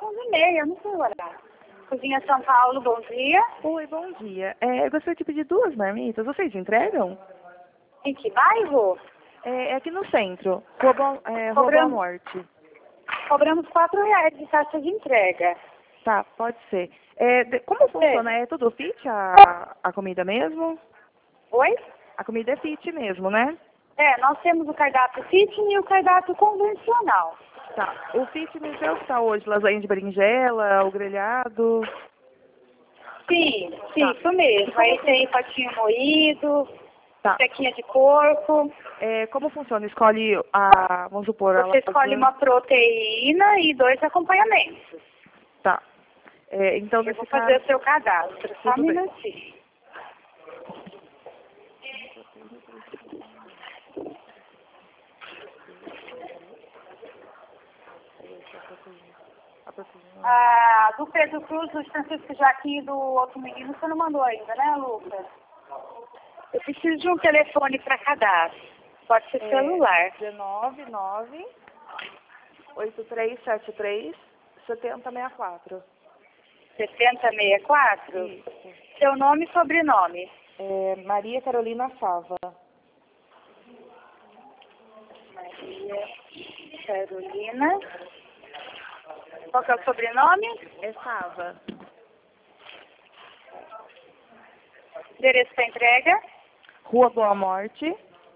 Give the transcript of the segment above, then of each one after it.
11h30, não sei o horário. Cozinha São Paulo, bom dia. Oi, bom dia. Eu gostaria de pedir 2 marmitas. Vocês entregam? Em que bairro? É aqui no centro, Rua Boa Cobramos, Morte. cobramos R$ 4 de taxa de entrega. Tá, pode ser. Como Pode ser? funciona? É tudo fit a comida mesmo? Oi? A comida é fit mesmo, né? Nós temos o cardápio fitness e o cardápio convencional. Tá. O fitness é o que tá hoje, lasanha de berinjela, o grelhado. Sim, Tá. isso mesmo. Aí tem patinho moído, Tá. sequinha de porco. Como funciona? Escolhe vamos supor, a Você escolhe lasanha. uma proteína e 2 acompanhamentos. Tá. Então, Eu nesse vou fazer caso, o seu cadastro. Só um tudo bem. minutinho. Ah, do Pedro Cruz, do Francisco Jaquim e do outro menino, você não mandou ainda, né, Lucas? Eu preciso de um telefone para cadastro. Pode ser celular. 199 8373 7064. 7064? Isso. Seu nome e sobrenome? Maria Carolina Fava. Maria Carolina. Qual que é o sobrenome? É Fava. Endereço para entrega? Rua Boa Morte,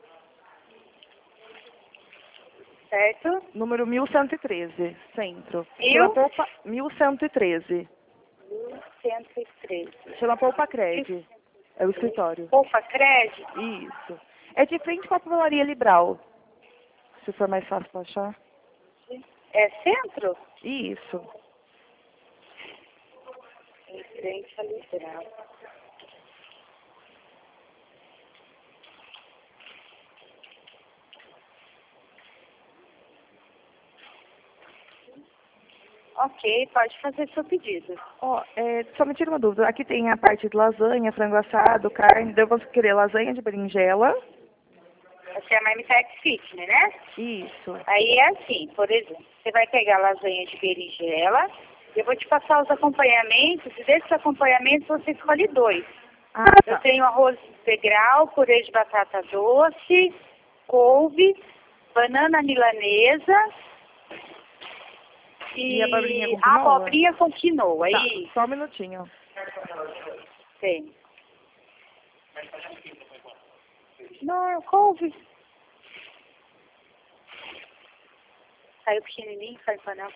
Certo? número 1113, centro. Mil? Chama Poupa 1113. 113. Chama Poupa Cred. É o escritório. Poupa Crédito? Isso. É de frente com a papelaria Libral. Se for mais fácil pra achar. É centro? Isso. Em frente à Liberal. Ok, pode fazer seu pedido. Só me tira uma dúvida. Aqui tem a parte de lasanha, frango assado, carne. Devo querer lasanha de berinjela. Essa é a Marmitex Fitness, né? Isso. Aí é assim, por exemplo, você vai pegar lasanha de berinjela, eu vou te passar os acompanhamentos, e desses acompanhamentos você escolhe 2. Ah, Eu tá. tenho arroz integral, purê de batata doce, couve, banana milanesa E a abobrinha com a quinoa? abobrinha com quinoa. Tá, Aí só um minutinho. tem. Não, couve. Saiu pequenininho, saiu panela.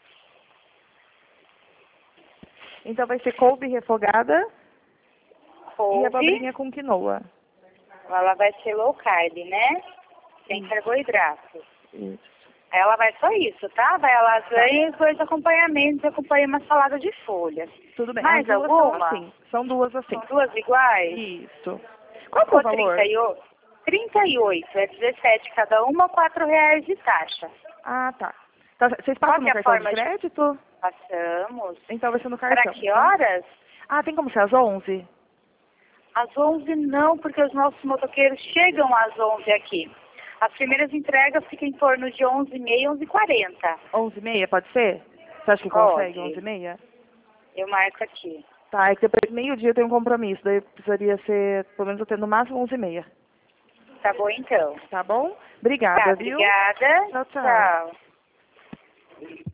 Então vai ser couve refogada e Couve, abobrinha com quinoa. ela vai ser low carb, né? Sem carboidrato. Isso. Ela vai só isso, tá? Vai a lasanha e os 2 acompanhamentos, acompanha uma salada de folhas. Tudo bem. Mais As duas alguma? são assim. São duas assim. São 2 iguais? Isso. Qual que é o valor? 38. 38, é 17 cada uma, R$ 4 de taxa. Ah, tá. Vocês Qual passam que é no a cartão de forma de... crédito? Passamos. Então vai ser no cartão. Para que horas? Ah, tem como ser às 11? Às 11 não, porque os nossos motoqueiros chegam às 11 aqui. As primeiras entregas ficam em torno de 11h30, 11h40. 11h30, pode ser? Você acha que Pode. consegue 11h30? Eu marco aqui. Tá, é que depois meio-dia eu tenho um compromisso, daí precisaria ser, pelo menos eu tenho no máximo 11h30. Tá bom, então. Tá bom? Obrigada, Tá, viu? obrigada. Tchau, tchau. Tchau.